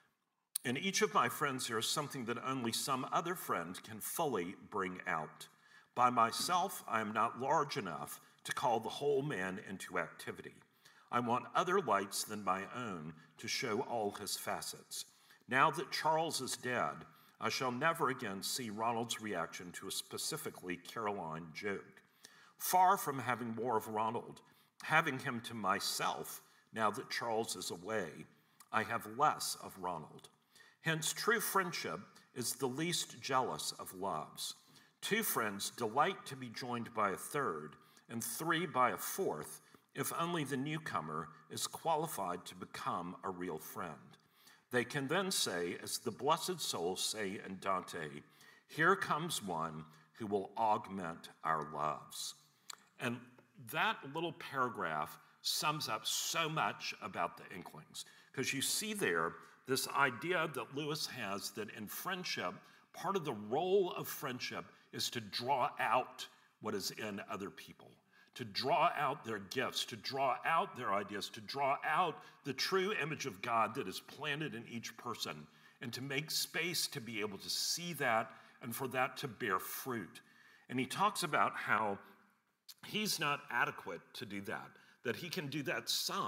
In each of my friends, there is something that only some other friend can fully bring out. By myself, I am not large enough to call the whole man into activity. I want other lights than my own to show all his facets. Now that Charles is dead, I shall never again see Ronald's reaction to a specifically Caroline joke. Far from having more of Ronald, having him to myself, now that Charles is away, I have less of Ronald. Hence, true friendship is the least jealous of loves. Two friends delight to be joined by a third, and three by a fourth, if only the newcomer is qualified to become a real friend. They can then say, as the blessed souls say in Dante, here comes one who will augment our loves. And that little paragraph sums up so much about the Inklings, because you see there this idea that Lewis has that in friendship, part of the role of friendship is to draw out what is in other people, to draw out their gifts, to draw out their ideas, to draw out the true image of God that is planted in each person, and to make space to be able to see that and for that to bear fruit. And he talks about how he's not adequate to do that he can do that some,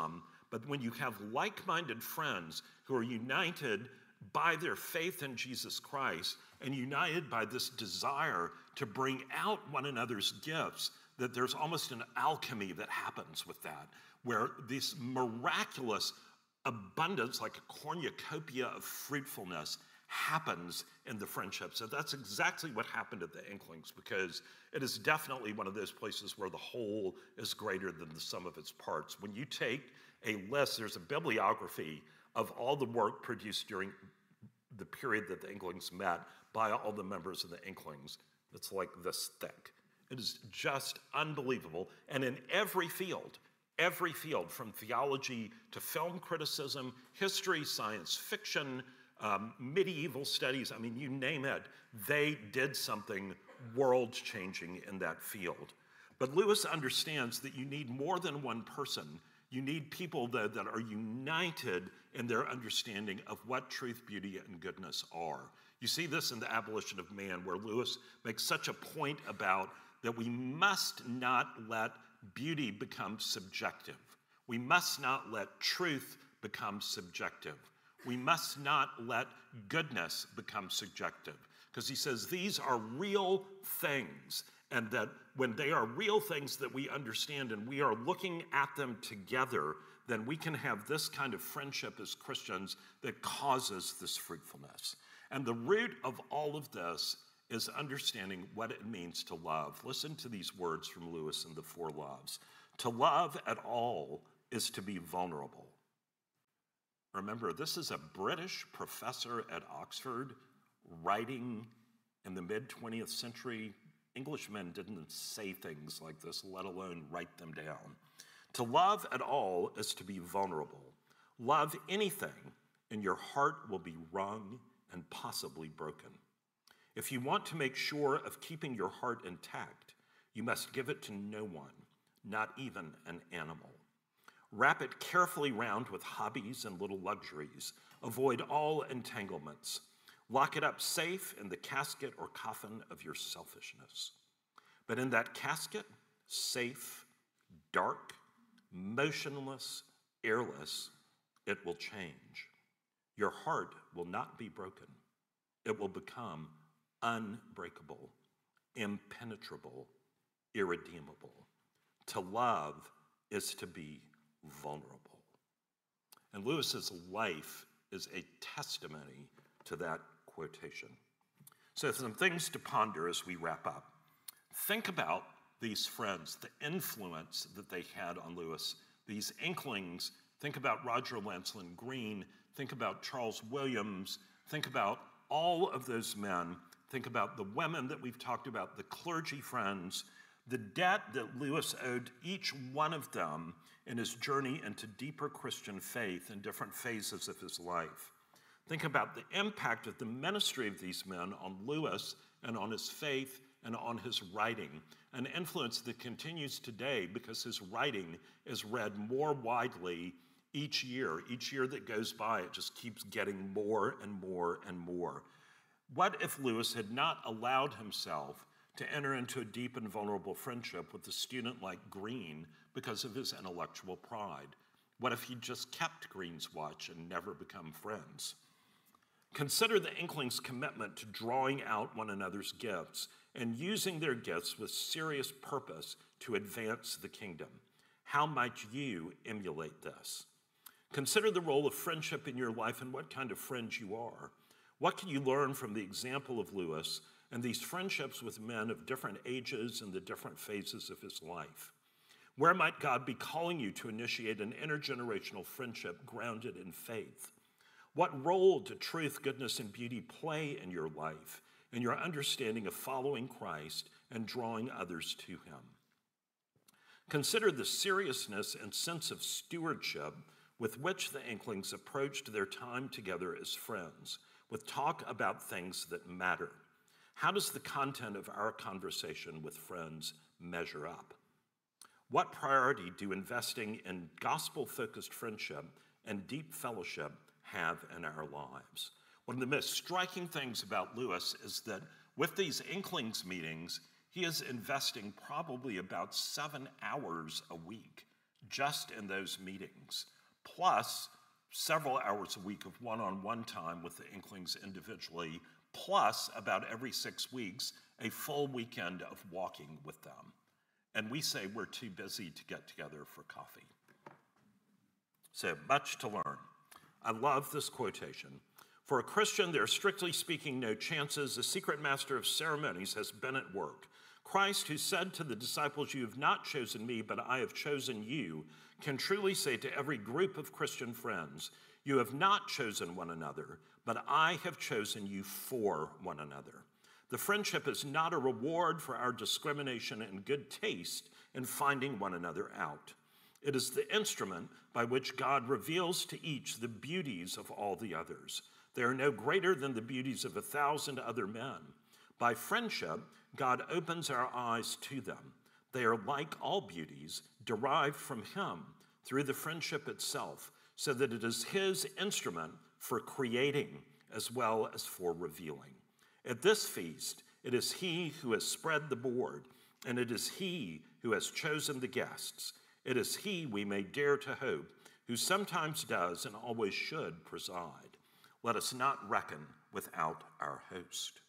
But when you have like-minded friends who are united by their faith in Jesus Christ and united by this desire to bring out one another's gifts, that there's almost an alchemy that happens with that, where this miraculous abundance, like a cornucopia of fruitfulness, happens in the friendship. So that's exactly what happened at the Inklings, because it is definitely one of those places where the whole is greater than the sum of its parts. When you take a list, there's a bibliography of all the work produced during the period that the Inklings met by all the members of the Inklings. It's like this thick. It is just unbelievable. And in every field from theology to film criticism, history, science fiction, medieval studies, I mean, you name it, they did something world-changing in that field. But Lewis understands that you need more than one person. You need people that are united in their understanding of what truth, beauty, and goodness are. You see this in The Abolition of Man, where Lewis makes such a point about that we must not let beauty become subjective. We must not let truth become subjective. We must not let goodness become subjective, because he says these are real things, and that when they are real things that we understand and we are looking at them together, then we can have this kind of friendship as Christians that causes this fruitfulness. And the root of all of this is understanding what it means to love. Listen to these words from Lewis in The Four Loves. To love at all is to be vulnerable. Remember, this is a British professor at Oxford writing in the mid-20th century. Englishmen didn't say things like this, let alone write them down. To love at all is to be vulnerable. Love anything, and your heart will be wrung and possibly broken. If you want to make sure of keeping your heart intact, you must give it to no one, not even an animal. Wrap it carefully round with hobbies and little luxuries. Avoid all entanglements. Lock it up safe in the casket or coffin of your selfishness. But in that casket, safe, dark, motionless, airless, it will change. Your heart will not be broken. It will become unbreakable, impenetrable, irredeemable. To love is to be vulnerable. And Lewis's life is a testimony to that quotation. So some things to ponder as we wrap up. Think about these friends, the influence that they had on Lewis, these Inklings. Think about Roger Lancelyn Green. Think about Charles Williams. Think about all of those men. Think about the women that we've talked about, the clergy friends, the debt that Lewis owed each one of them in his journey into deeper Christian faith in different phases of his life. Think about the impact of the ministry of these men on Lewis and on his faith and on his writing, an influence that continues today because his writing is read more widely each year. Each year that goes by, it just keeps getting more and more and more. What if Lewis had not allowed himself to enter into a deep and vulnerable friendship with a student like Green because of his intellectual pride? What if he just kept Green's watch and never become friends? Consider the Inklings' commitment to drawing out one another's gifts and using their gifts with serious purpose to advance the kingdom. How might you emulate this? Consider the role of friendship in your life and what kind of friend you are. What can you learn from the example of Lewis and these friendships with men of different ages and the different phases of his life? Where might God be calling you to initiate an intergenerational friendship grounded in faith? What role do truth, goodness, and beauty play in your life, in your understanding of following Christ and drawing others to him? Consider the seriousness and sense of stewardship with which the Inklings approached their time together as friends, with talk about things that matter. How does the content of our conversation with friends measure up? What priority do investing in gospel-focused friendship and deep fellowship have in our lives? One of the most striking things about Lewis is that with these Inklings meetings, he is investing probably about 7 hours a week just in those meetings, plus several hours a week of one-on-one time with the Inklings individually, plus about every 6 weeks, a full weekend of walking with them. And we say we're too busy to get together for coffee. So much to learn. I love this quotation. For a Christian, there are strictly speaking no chances. The secret master of ceremonies has been at work. Christ, who said to the disciples, "You have not chosen me, but I have chosen you," can truly say to every group of Christian friends, "You have not chosen one another, but I have chosen you for one another." The friendship is not a reward for our discrimination and good taste in finding one another out. It is the instrument by which God reveals to each the beauties of all the others. They are no greater than the beauties of 1,000 other men. By friendship, God opens our eyes to them. They are like all beauties, derived from him through the friendship itself, so that it is his instrument for creating as well as for revealing. At this feast, it is he who has spread the board, and it is he who has chosen the guests. It is he, we may dare to hope, who sometimes does and always should preside. Let us not reckon without our host.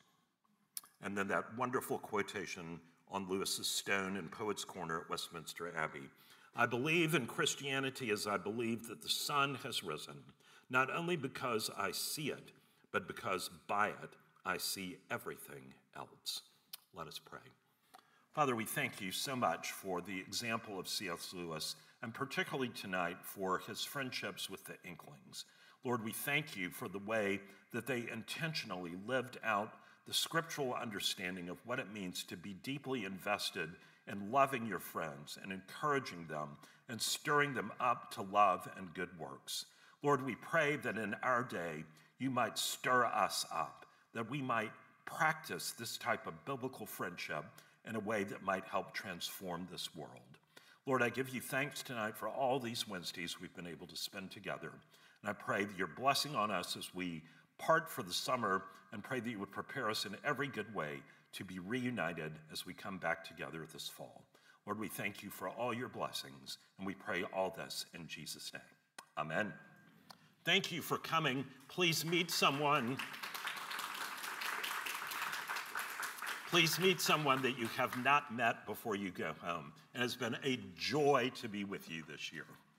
And then that wonderful quotation on Lewis's stone in Poets' Corner at Westminster Abbey. I believe in Christianity as I believe that the sun has risen, not only because I see it, but because by it I see everything else. Let us pray. Father, we thank you so much for the example of C.S. Lewis, and particularly tonight for his friendships with the Inklings. Lord, we thank you for the way that they intentionally lived out the scriptural understanding of what it means to be deeply invested in loving your friends and encouraging them and stirring them up to love and good works. Lord, we pray that in our day you might stir us up, that we might practice this type of biblical friendship in a way that might help transform this world. Lord, I give you thanks tonight for all these Wednesdays we've been able to spend together. And I pray that your blessing on us as we part for the summer, and pray that you would prepare us in every good way to be reunited as we come back together this fall. Lord, we thank you for all your blessings, and we pray all this in Jesus' name. Amen. Thank you for coming. Please meet someone. Please meet someone that you have not met before you go home. And it's been a joy to be with you this year.